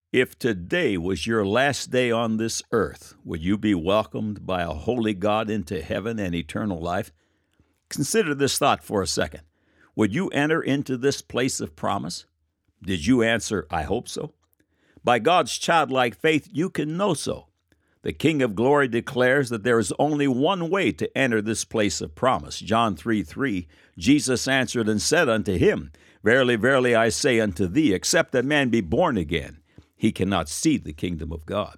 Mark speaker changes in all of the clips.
Speaker 1: If today was your last day on this earth, would you be welcomed by a holy God into heaven and eternal life? Consider this thought for a second. Would you enter into this place of promise? Did you answer, I hope so? By God's childlike faith, you can know so. The King of Glory declares that there is only one way to enter this place of promise. John 3:3, Jesus answered and said unto him, Verily, verily, I say unto thee, except a man be born again, he cannot see the kingdom of God.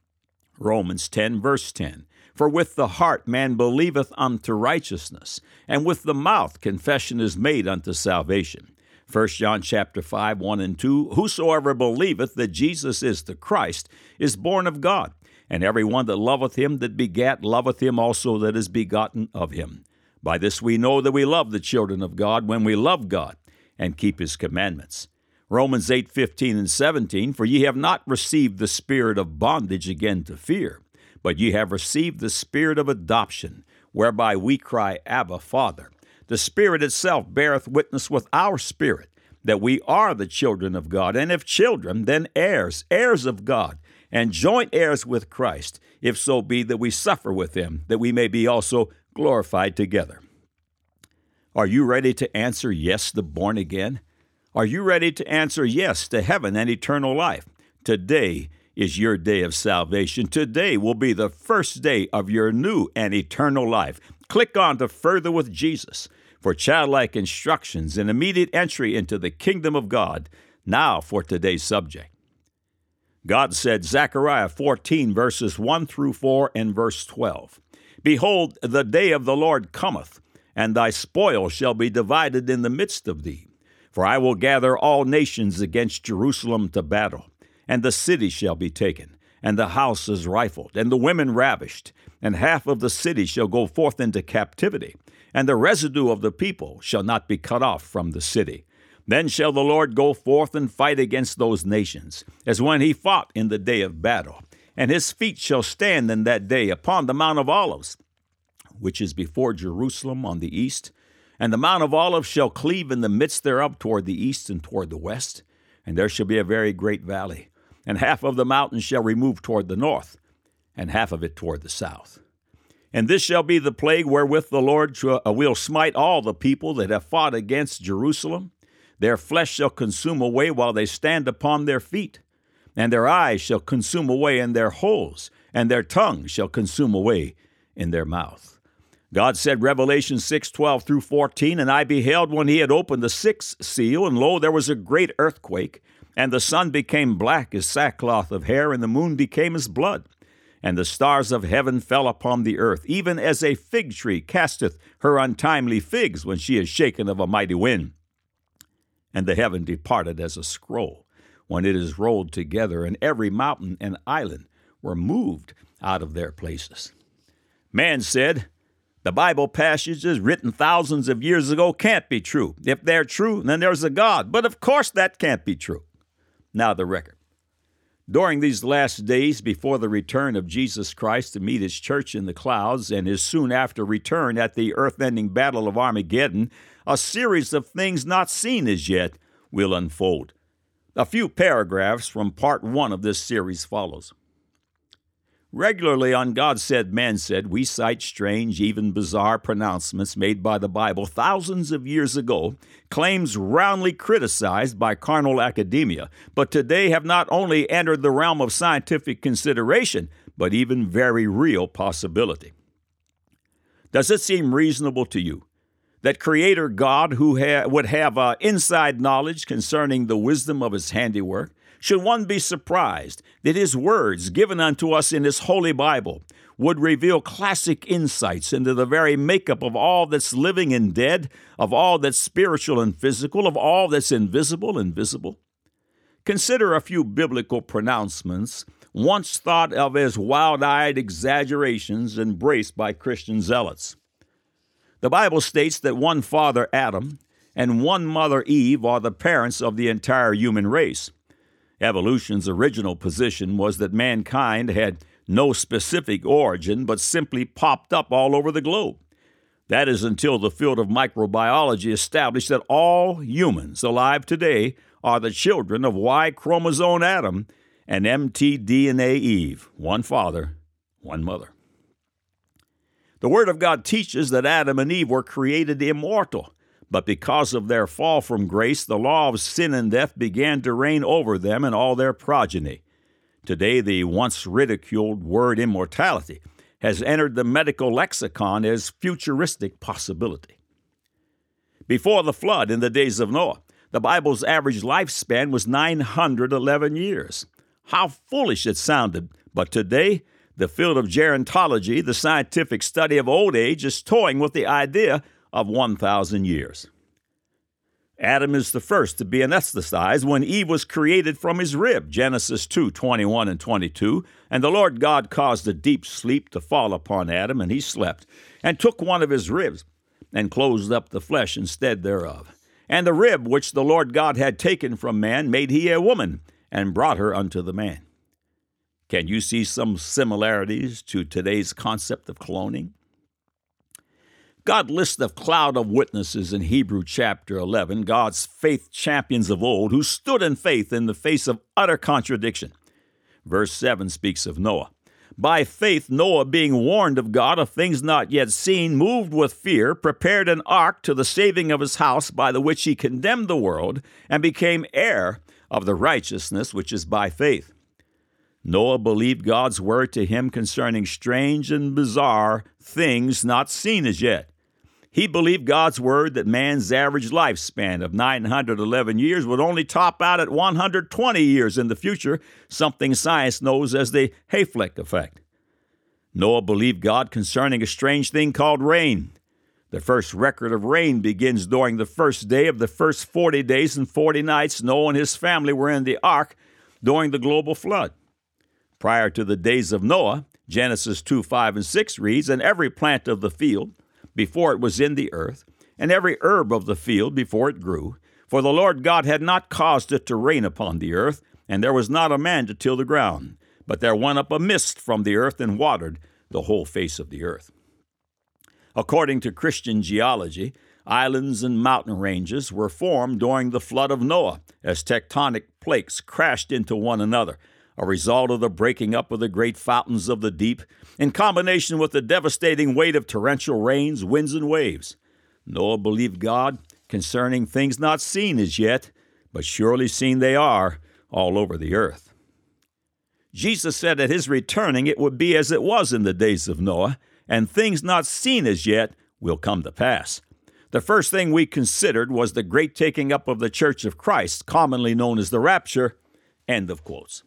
Speaker 1: Romans 10, verse 10, For with the heart man believeth unto righteousness, and with the mouth confession is made unto salvation. 1 John chapter 5, 1 and 2, Whosoever believeth that Jesus is the Christ is born of God, and every one that loveth him that begat loveth him also that is begotten of him. By this we know that we love the children of God, when we love God and keep his commandments. Romans 8:15 and 17, For ye have not received the spirit of bondage again to fear, but ye have received the spirit of adoption, whereby we cry, Abba, Father. The Spirit itself beareth witness with our spirit that we are the children of God, and if children, then heirs, heirs of God, and joint heirs with Christ, if so be that we suffer with him, that we may be also glorified together. Are you ready to answer yes to born again? Are you ready to answer yes to heaven and eternal life? Today is your day of salvation. Today will be the first day of your new and eternal life. Click on to Further with Jesus for childlike instructions and immediate entry into the kingdom of God. Now for today's subject. God said, Zechariah 14, verses 1 through 4 and verse 12, Behold, the day of the Lord cometh, and thy spoil shall be divided in the midst of thee. For I will gather all nations against Jerusalem to battle, and the city shall be taken, and the houses rifled, and the women ravished, and half of the city shall go forth into captivity, and the residue of the people shall not be cut off from the city. Then shall the Lord go forth and fight against those nations, as when he fought in the day of battle. And his feet shall stand in that day upon the Mount of Olives, which is before Jerusalem on the east. And the Mount of Olives shall cleave in the midst thereof toward the east and toward the west. And there shall be a very great valley. And half of the mountain shall remove toward the north, and half of it toward the south. And this shall be the plague wherewith the Lord will smite all the people that have fought against Jerusalem. Their flesh shall consume away while they stand upon their feet, and their eyes shall consume away in their holes, and their tongue shall consume away in their mouth. God said, Revelation 6:12 through 14, And I beheld when he had opened the sixth seal, and lo, there was a great earthquake, and the sun became black as sackcloth of hair, and the moon became as blood. And the stars of heaven fell upon the earth, even as a fig tree casteth her untimely figs when she is shaken of a mighty wind. And the heaven departed as a scroll, when it is rolled together, and every mountain and island were moved out of their places. Man said, the Bible passages written thousands of years ago can't be true. If they're true, then there's a God. But of course that can't be true. Now the record. During these last days before the return of Jesus Christ to meet his church in the clouds and his soon after return at the earth-ending battle of Armageddon, a series of things not seen as yet will unfold. A few paragraphs from part 1 of this series follows. Regularly on God Said, Man Said, we cite strange, even bizarre pronouncements made by the Bible thousands of years ago, claims roundly criticized by carnal academia, but today have not only entered the realm of scientific consideration, but even very real possibility. Does it seem reasonable to you that Creator God, who would have inside knowledge concerning the wisdom of his handiwork, should one be surprised that his words given unto us in his holy Bible would reveal classic insights into the very makeup of all that's living and dead, of all that's spiritual and physical, of all that's invisible and visible? Consider a few biblical pronouncements once thought of as wild-eyed exaggerations embraced by Christian zealots. The Bible states that one father, Adam, and one mother, Eve, are the parents of the entire human race. Evolution's original position was that mankind had no specific origin, but simply popped up all over the globe. That is until the field of microbiology established that all humans alive today are the children of Y chromosome Adam, and mtDNA Eve, one father, one mother. The Word of God teaches that Adam and Eve were created immortal, but because of their fall from grace, the law of sin and death began to reign over them and all their progeny. Today, the once ridiculed word immortality has entered the medical lexicon as futuristic possibility. Before the flood in the days of Noah, the Bible's average lifespan was 911 years. How foolish it sounded, but today, the field of gerontology, the scientific study of old age, is toying with the idea of 1,000 years. Adam is the first to be anesthetized when Eve was created from his rib, Genesis 2:21 and 22, and the Lord God caused a deep sleep to fall upon Adam, and he slept, and took one of his ribs, and closed up the flesh instead thereof. And the rib which the Lord God had taken from man made he a woman, and brought her unto the man. Can you see some similarities to today's concept of cloning? God lists a cloud of witnesses in Hebrew chapter 11, God's faith champions of old, who stood in faith in the face of utter contradiction. Verse 7 speaks of Noah. By faith, Noah, being warned of God of things not yet seen, moved with fear, prepared an ark to the saving of his house, by the which he condemned the world, and became heir of the righteousness which is by faith. Noah believed God's word to him concerning strange and bizarre things not seen as yet. He believed God's word that man's average lifespan of 911 years would only top out at 120 years in the future, something science knows as the Hayflick effect. Noah believed God concerning a strange thing called rain. The first record of rain begins during the first day of the first 40 days and 40 nights Noah and his family were in the ark during the global flood. Prior to the days of Noah, Genesis 2:5 and 6 reads, "And every plant of the field, before it was in the earth, and every herb of the field before it grew. For the Lord God had not caused it to rain upon the earth, and there was not a man to till the ground. But there went up a mist from the earth and watered the whole face of the earth." According to Christian geology, islands and mountain ranges were formed during the flood of Noah as tectonic plates crashed into one another, a result of the breaking up of the great fountains of the deep, in combination with the devastating weight of torrential rains, winds, and waves. Noah believed God concerning things not seen as yet, but surely seen they are all over the earth. Jesus said at his returning it would be as it was in the days of Noah, and things not seen as yet will come to pass. The first thing we considered was the great taking up of the Church of Christ, commonly known as the rapture. End of quotes.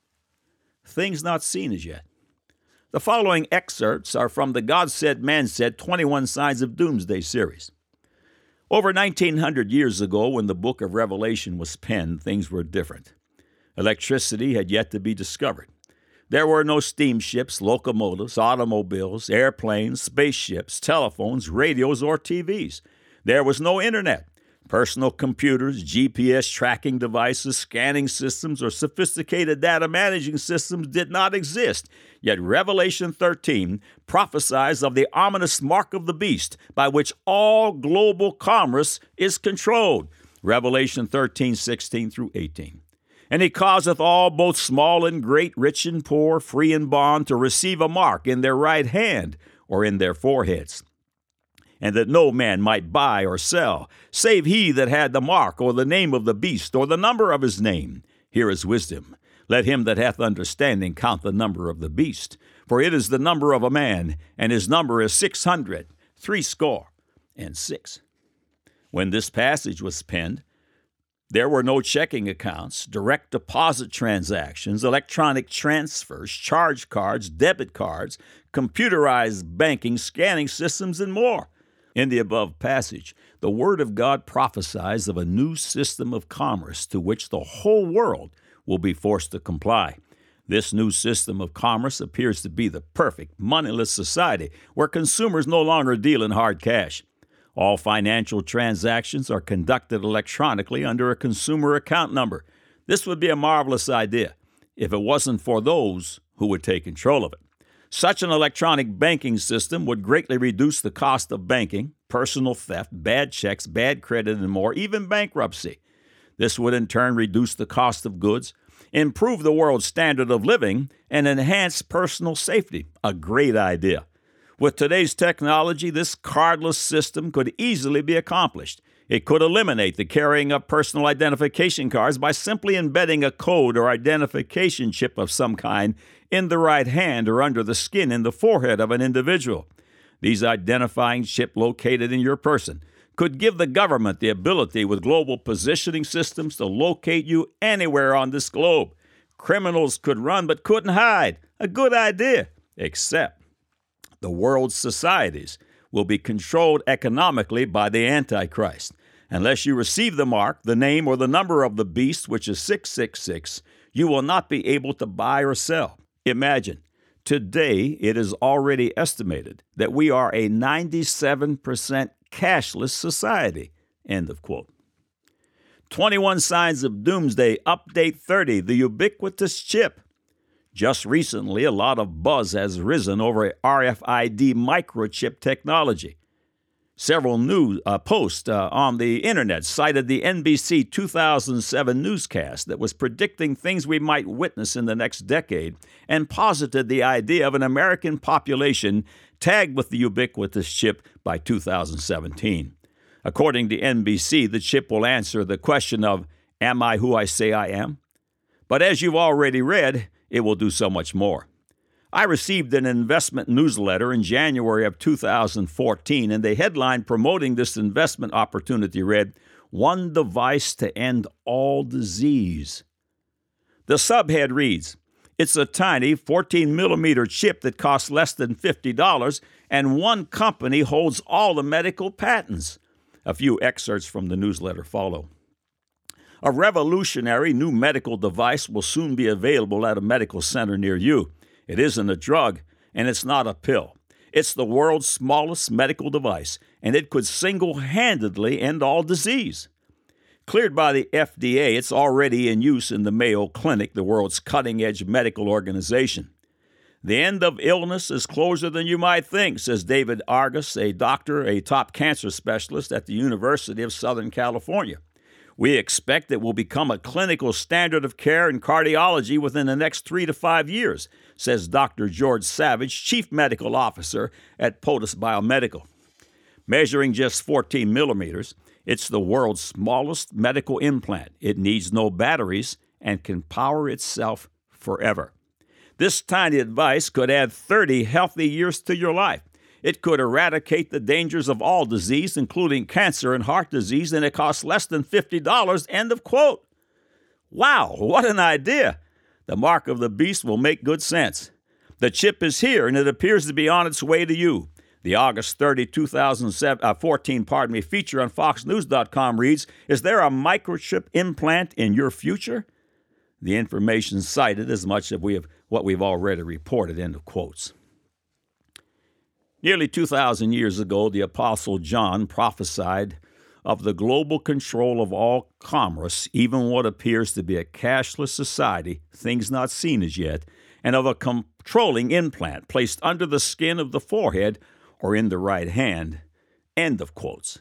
Speaker 1: Things not seen as yet. The following excerpts are from the God Said, Man Said 21 Signs of Doomsday series. Over 1,900 years ago, when the book of Revelation was penned, things were different. Electricity had yet to be discovered. There were no steamships, locomotives, automobiles, airplanes, spaceships, telephones, radios, or TVs. There was no internet. Personal computers, GPS tracking devices, scanning systems, or sophisticated data managing systems did not exist. Yet Revelation 13 prophesies of the ominous mark of the beast by which all global commerce is controlled. Revelation 13:16 through 18. "And he causeth all, both small and great, rich and poor, free and bond, to receive a mark in their right hand or in their foreheads. And that no man might buy or sell, save he that had the mark, or the name of the beast, or the number of his name. Here is wisdom. Let him that hath understanding count the number of the beast, for it is the number of a man, and his number is 666. When this passage was penned, there were no checking accounts, direct deposit transactions, electronic transfers, charge cards, debit cards, computerized banking, scanning systems, and more. In the above passage, the Word of God prophesies of a new system of commerce to which the whole world will be forced to comply. This new system of commerce appears to be the perfect moneyless society where consumers no longer deal in hard cash. All financial transactions are conducted electronically under a consumer account number. This would be a marvelous idea if it wasn't for those who would take control of it. Such an electronic banking system would greatly reduce the cost of banking, personal theft, bad checks, bad credit, and more, even bankruptcy. This would in turn reduce the cost of goods. improve the world's standard of living, and enhance personal safety. A great idea. With today's technology, this cardless system could easily be accomplished. It could eliminate the carrying of personal identification cards by simply embedding a code or identification chip of some kind in the right hand or under the skin in the forehead of an individual. These identifying chip located in your person could give the government the ability with global positioning systems to locate you anywhere on this globe. Criminals could run but couldn't hide. A good idea, except the world's societies will be controlled economically by the Antichrist. Unless you receive the mark, the name, or the number of the beast, which is 666, you will not be able to buy or sell. Imagine, today it is already estimated that we are a 97% cashless society. End of quote. 21 Signs of Doomsday, Update 30, the ubiquitous chip. Just recently, a lot of buzz has risen over RFID microchip technology. Several news posts on the internet cited the NBC 2007 newscast that was predicting things we might witness in the next decade and posited the idea of an American population tagged with the ubiquitous chip by 2017. According to NBC, the chip will answer the question of, am I who I say I am? But as you've already read, it will do so much more. I received an investment newsletter in January of 2014, and the headline promoting this investment opportunity read, "One device to end all disease." The subhead reads, "It's a tiny 14-millimeter chip that costs less than $50, and one company holds all the medical patents." A few excerpts from the newsletter follow. A revolutionary new medical device will soon be available at a medical center near you. It isn't a drug, and it's not a pill. It's the world's smallest medical device, and it could single-handedly end all disease. Cleared by the FDA, it's already in use in the Mayo Clinic, the world's cutting-edge medical organization. The end of illness is closer than you might think, says David Argus, a doctor, a top cancer specialist at the University of Southern California. We expect it will become a clinical standard of care in cardiology within the next 3 to 5 years, says Dr. George Savage, Chief Medical Officer at POTUS Biomedical. Measuring just 14 millimeters, it's the world's smallest medical implant. It needs no batteries and can power itself forever. This tiny device could add 30 healthy years to your life. It could eradicate the dangers of all disease, including cancer and heart disease, and it costs less than $50, end of quote. Wow, what an idea. The mark of the beast will make good sense. The chip is here, and it appears to be on its way to you. The August 30, 2014 feature on FoxNews.com reads, "Is there a microchip implant in your future?" The information cited as much of what we've already reported, end of quotes. Nearly 2,000 years ago, the Apostle John prophesied of the global control of all commerce, even what appears to be a cashless society, things not seen as yet, and of a controlling implant placed under the skin of the forehead or in the right hand, end of quotes.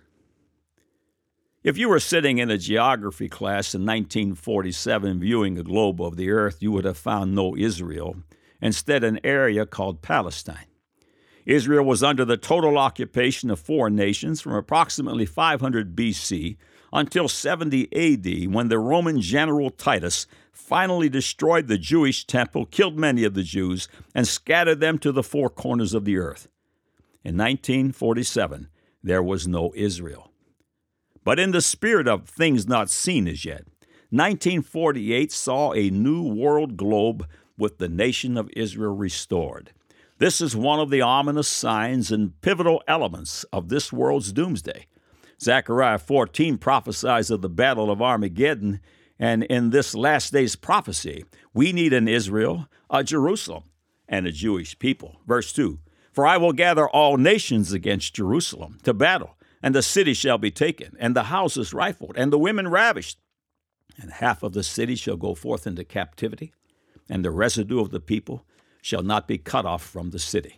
Speaker 1: If you were sitting in a geography class in 1947 viewing a globe of the earth, you would have found no Israel, instead an area called Palestine. Israel was under the total occupation of foreign nations from approximately 500 BC until 70 AD, when the Roman general Titus finally destroyed the Jewish temple, killed many of the Jews, and scattered them to the four corners of the earth. In 1947, there was no Israel. But in the spirit of things not seen as yet, 1948 saw a new world globe with the nation of Israel restored. This is one of the ominous signs and pivotal elements of this world's doomsday. Zechariah 14 prophesies of the battle of Armageddon, and in this last day's prophecy, we need an Israel, a Jerusalem, and a Jewish people. Verse 2, "For I will gather all nations against Jerusalem to battle, and the city shall be taken, and the houses rifled, and the women ravished. And half of the city shall go forth into captivity, and the residue of the people shall not be cut off from the city."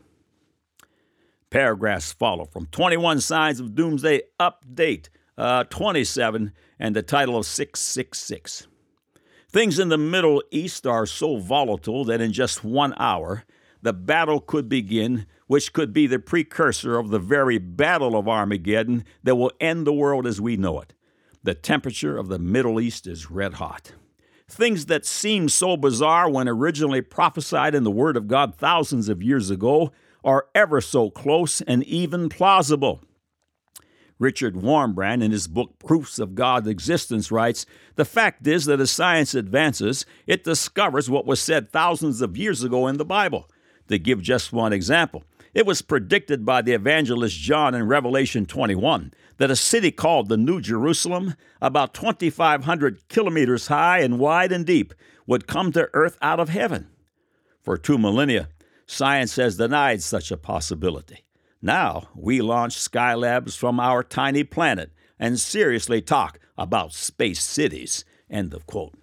Speaker 1: Paragraphs follow from 21 Signs of Doomsday, Update 27, and the title of 666. Things in the Middle East are so volatile that in just 1 hour, the battle could begin, which could be the precursor of the very battle of Armageddon that will end the world as we know it. The temperature of the Middle East is red hot. Things that seemed so bizarre when originally prophesied in the Word of God thousands of years ago are ever so close and even plausible. Richard Wurmbrand, in his book Proofs of God's Existence, writes, "The fact is that as science advances, it discovers what was said thousands of years ago in the Bible. To give just one example, it was predicted by the evangelist John in Revelation 21 that a city called the New Jerusalem, about 2,500 kilometers high and wide and deep, would come to earth out of heaven. For 2 millennia, science has denied such a possibility. Now we launch Skylabs from our tiny planet and seriously talk about space cities." End of quote.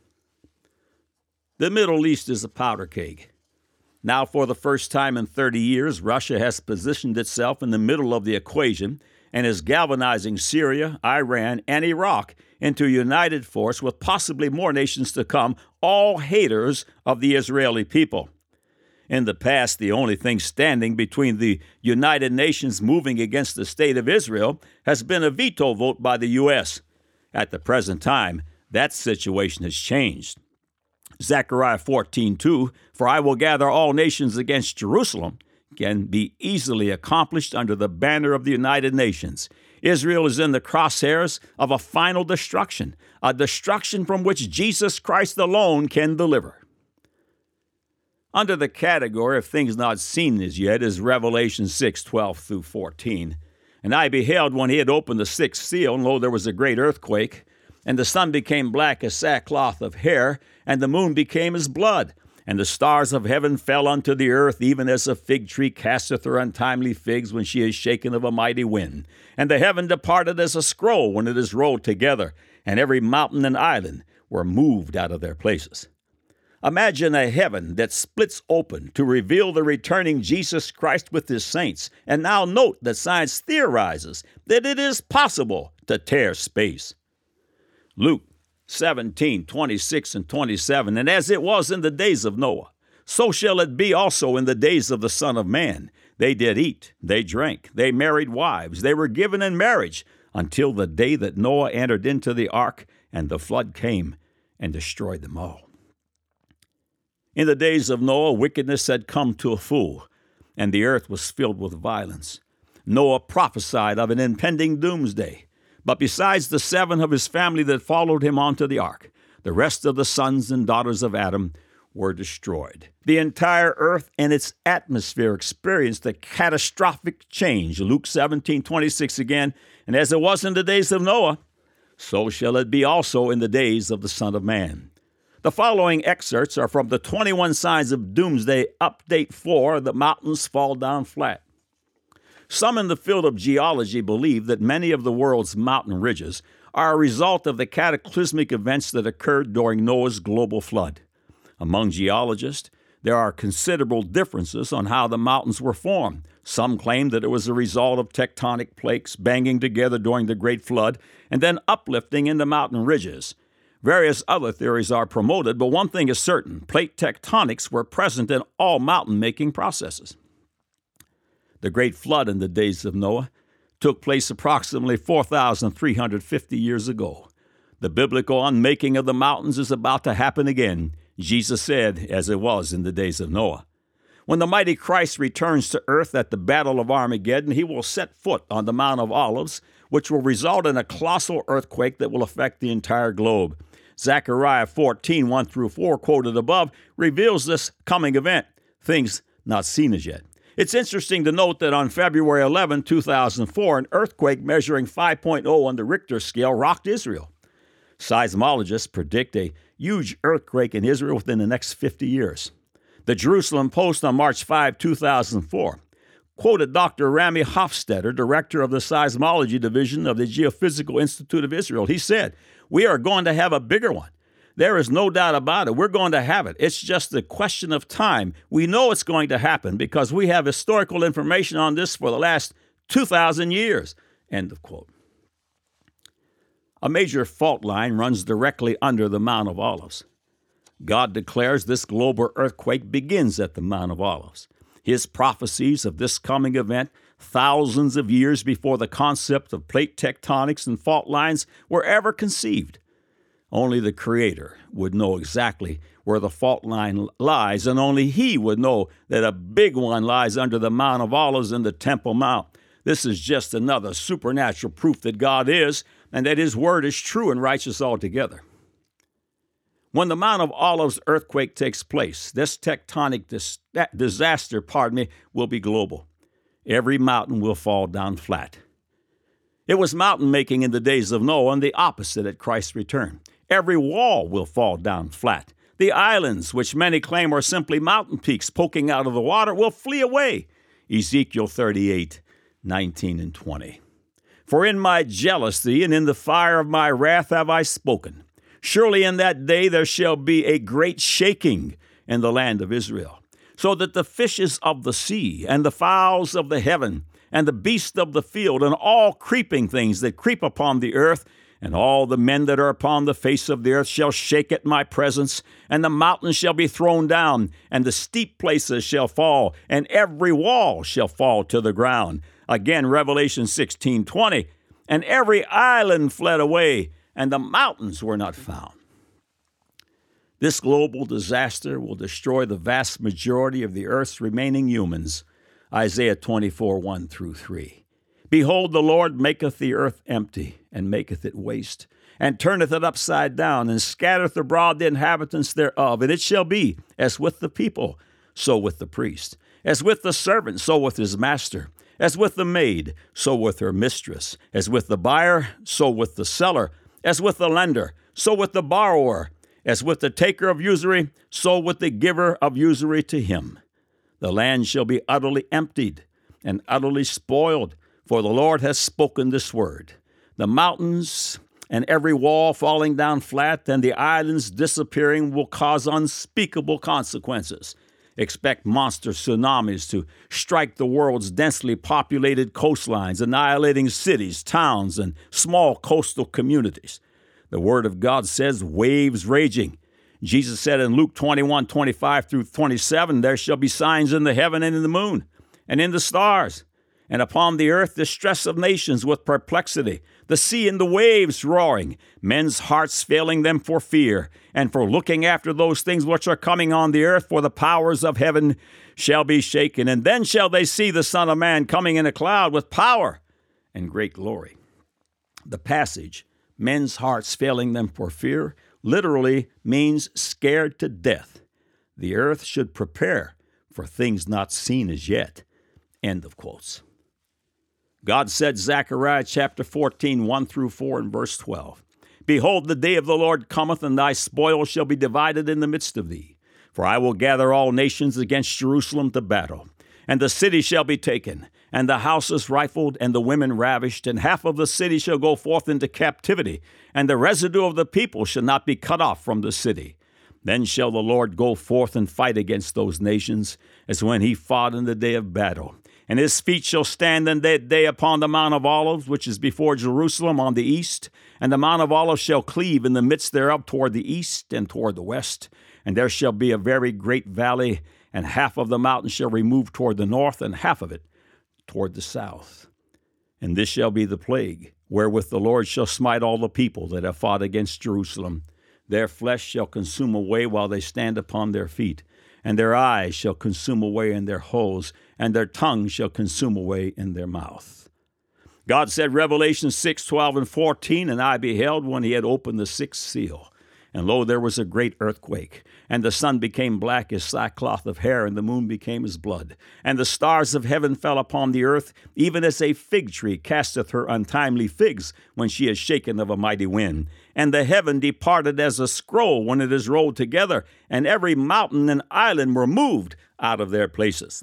Speaker 1: The Middle East is a powder keg. Now, for the first time in 30 years, Russia has positioned itself in the middle of the equation and is galvanizing Syria, Iran, and Iraq into a united force with possibly more nations to come, all haters of the Israeli people. In the past, the only thing standing between the United Nations moving against the state of Israel has been a veto vote by the U.S. At the present time, that situation has changed. Zechariah 14:2, "For I will gather all nations against Jerusalem," can be easily accomplished under the banner of the United Nations. Israel is in the crosshairs of a final destruction, a destruction from which Jesus Christ alone can deliver. Under the category of things not seen as yet is Revelation 6:12 through 14. "And I beheld when he had opened the sixth seal, and lo, there was a great earthquake, and the sun became black as sackcloth of hair, and the moon became as blood, and the stars of heaven fell unto the earth, even as a fig tree casteth her untimely figs when she is shaken of a mighty wind. And the heaven departed as a scroll when it is rolled together, and every mountain and island were moved out of their places." Imagine a heaven that splits open to reveal the returning Jesus Christ with his saints. And now note that science theorizes that it is possible to tear space. Luke 17:26 and 27, "And as it was in the days of Noah, so shall it be also in the days of the Son of Man. They did eat, they drank, they married wives, they were given in marriage, until the day that Noah entered into the ark, and the flood came and destroyed them all." In the days of Noah, wickedness had come to a full, and the earth was filled with violence. Noah prophesied of an impending doomsday. But besides the 7 of his family that followed him onto the ark, the rest of the sons and daughters of Adam were destroyed. The entire earth and its atmosphere experienced a catastrophic change. Luke 17:26 again, "And as it was in the days of Noah, so shall it be also in the days of the Son of Man." The following excerpts are from the 21 Signs of Doomsday Update 4, "The Mountains Fall Down Flat." Some in the field of geology believe that many of the world's mountain ridges are a result of the cataclysmic events that occurred during Noah's global flood. Among geologists, there are considerable differences on how the mountains were formed. Some claim that it was a result of tectonic plates banging together during the Great Flood and then uplifting into mountain ridges. Various other theories are promoted, but one thing is certain: plate tectonics were present in all mountain-making processes. The Great Flood in the days of Noah took place approximately 4,350 years ago. The biblical unmaking of the mountains is about to happen again. Jesus said, "As it was in the days of Noah." When the mighty Christ returns to earth at the Battle of Armageddon, he will set foot on the Mount of Olives, which will result in a colossal earthquake that will affect the entire globe. Zechariah 14:1 through 4, quoted above, reveals this coming event, things not seen as yet. It's interesting to note that on February 11, 2004, an earthquake measuring 5.0 on the Richter scale rocked Israel. Seismologists predict a huge earthquake in Israel within the next 50 years. The Jerusalem Post on March 5, 2004, quoted Dr. Rami Hofstetter, director of the Seismology Division of the Geophysical Institute of Israel. He said, "We are going to have a bigger one. There is no doubt about it. We're going to have it. It's just a question of time. We know it's going to happen because we have historical information on this for the last 2,000 years." End of quote. A major fault line runs directly under the Mount of Olives. God declares this global earthquake begins at the Mount of Olives. His prophecies of this coming event, thousands of years before the concept of plate tectonics and fault lines were ever conceived. Only the Creator would know exactly where the fault line lies, and only He would know that a big one lies under the Mount of Olives in the Temple Mount. This is just another supernatural proof that God is, and that His word is true and righteous altogether. When the Mount of Olives earthquake takes place, this tectonic disaster, will be global. Every mountain will fall down flat. It was mountain making in the days of Noah, and the opposite at Christ's return. Every wall will fall down flat. The islands, which many claim are simply mountain peaks poking out of the water, will flee away. Ezekiel 38:19 and 20. For in my jealousy and in the fire of my wrath have I spoken. Surely in that day there shall be a great shaking in the land of Israel, so that the fishes of the sea and the fowls of the heaven and the beasts of the field and all creeping things that creep upon the earth and all the men that are upon the face of the earth shall shake at my presence, and the mountains shall be thrown down, and the steep places shall fall, and every wall shall fall to the ground. Again, Revelation 16:20, and every island fled away, and the mountains were not found. This global disaster will destroy the vast majority of the earth's remaining humans. Isaiah 24:1 through 3. Behold, the Lord maketh the earth empty, and maketh it waste, and turneth it upside down, and scattereth abroad the inhabitants thereof. And it shall be, as with the people, so with the priest, as with the servant, so with his master, as with the maid, so with her mistress, as with the buyer, so with the seller, as with the lender, so with the borrower, as with the taker of usury, so with the giver of usury to him. The land shall be utterly emptied and utterly spoiled, for the Lord has spoken this word. The mountains and every wall falling down flat and the islands disappearing will cause unspeakable consequences. Expect monster tsunamis to strike the world's densely populated coastlines, annihilating cities, towns, and small coastal communities. The Word of God says waves raging. Jesus said in Luke 21:25 through 27, there shall be signs in the heaven and in the moon and in the stars, and upon the earth distress of nations with perplexity, the sea and the waves roaring, men's hearts failing them for fear, and for looking after those things which are coming on the earth, for the powers of heaven shall be shaken. And then shall they see the Son of Man coming in a cloud with power and great glory. The passage, men's hearts failing them for fear, literally means scared to death. The earth should prepare for things not seen as yet. End of quotes. God said, Zechariah chapter 14, 1 through 4 and verse 12, Behold, the day of the Lord cometh, and thy spoil shall be divided in the midst of thee. For I will gather all nations against Jerusalem to battle, and the city shall be taken, and the houses rifled, and the women ravished, and half of the city shall go forth into captivity, and the residue of the people shall not be cut off from the city. Then shall the Lord go forth and fight against those nations, as when he fought in the day of battle. And his feet shall stand in that day upon the Mount of Olives, which is before Jerusalem on the east. And the Mount of Olives shall cleave in the midst thereof toward the east and toward the west. And there shall be a very great valley, and half of the mountain shall remove toward the north, and half of it toward the south. And this shall be the plague, wherewith the Lord shall smite all the people that have fought against Jerusalem. Their flesh shall consume away while they stand upon their feet, and their eyes shall consume away in their holes, and their tongue shall consume away in their mouth. God said, Revelation 6:12 and 14, And I beheld when he had opened the sixth seal, and lo, there was a great earthquake, and the sun became black as sackcloth of hair, and the moon became as blood. And the stars of heaven fell upon the earth, even as a fig tree casteth her untimely figs when she is shaken of a mighty wind. And the heaven departed as a scroll when it is rolled together, and every mountain and island were moved out of their places.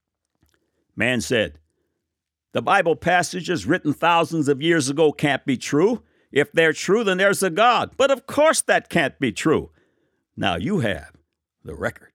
Speaker 1: Man said, the Bible passages written thousands of years ago can't be true. If they're true, then there's a God. But of course that can't be true. Now you have the record.